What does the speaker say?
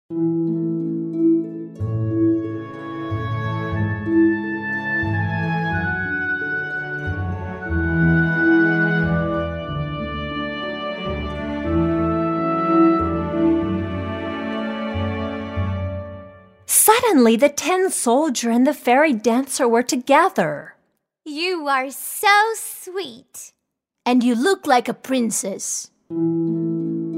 Suddenly, the tin soldier and the fairy dancer were together. You are so sweet. And you look like a princess.